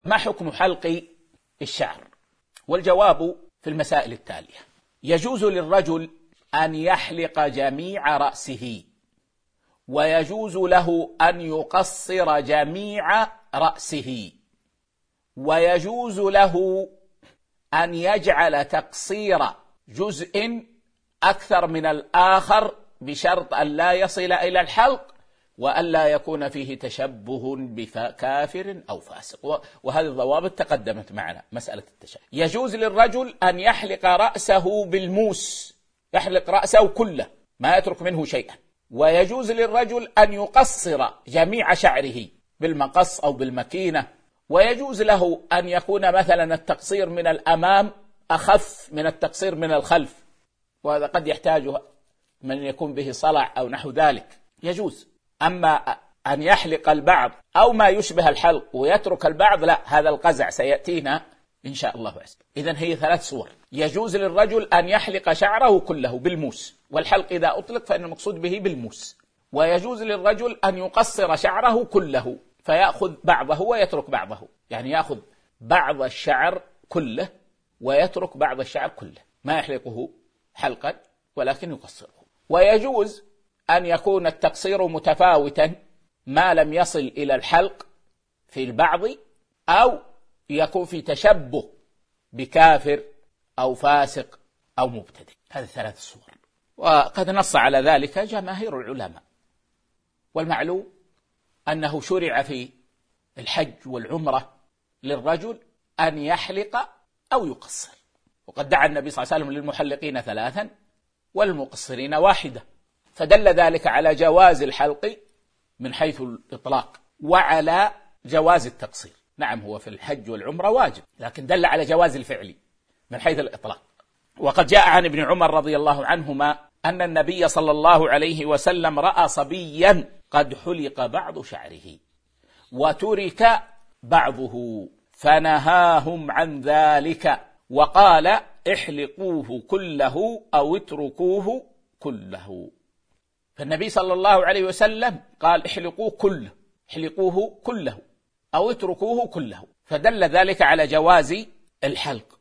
ما حكم حلق الشعر؟ والجواب في المسائل التالية: يجوز للرجل أن يحلق جميع رأسه، ويجوز له أن يقصر جميع رأسه، ويجوز له أن يجعل تقصير جزء أكثر من الآخر بشرط أن لا يصل إلى الحلق وأن لا يكون فيه تشبه بكافر أو فاسق. وهذه الضوابط تقدمت معنا مسألة التشبه. يجوز للرجل أن يحلق رأسه بالموس، يحلق رأسه كله ما يترك منه شيئا. ويجوز للرجل أن يقصر جميع شعره بالمقص أو بالمكينة. ويجوز له أن يكون مثلا التقصير من الأمام أخف من التقصير من الخلف، وهذا قد يحتاج من يكون به صلع أو نحو ذلك، يجوز. أما أن يحلق البعض أو ما يشبه الحلق ويترك البعض، لا، هذا القزع سيأتينا إن شاء الله عز وجل. إذن هي 3 صور: يجوز للرجل أن يحلق شعره كله بالموس، والحلق إذا أطلق فإن المقصود به بالموس. ويجوز للرجل أن يقصر شعره كله فيأخذ بعضه ويترك بعضه، يعني يأخذ بعض الشعر كله ويترك بعض الشعر كله، ما يحلقه حلقا ولكن يقصره. ويجوز أن يكون التقصير متفاوتا ما لم يصل إلى الحلق في البعض، أو يكون في تشبه بكافر أو فاسق أو مبتدع. هذه 3 صور، وقد نص على ذلك جماهير العلماء. والمعلوم أنه شرع في الحج والعمرة للرجل أن يحلق أو يقصر، وقد دعا النبي صلى الله عليه وسلم للمحلقين 3 والمقصرين 1، فدل ذلك على جواز الحلق من حيث الإطلاق وعلى جواز التقصير. نعم، هو في الحج والعمرة واجب، لكن دل على جواز الفعل من حيث الإطلاق. وقد جاء عن ابن عمر رضي الله عنهما أن النبي صلى الله عليه وسلم رأى صبيا قد حلق بعض شعره وترك بعضه فنهاهم عن ذلك وقال: احلقوه كله أو اتركوه كله. فالنبي صلى الله عليه وسلم قال: احلقوه كله، احلقوه كله أو اتركوه كله، فدل ذلك على جواز الحلق.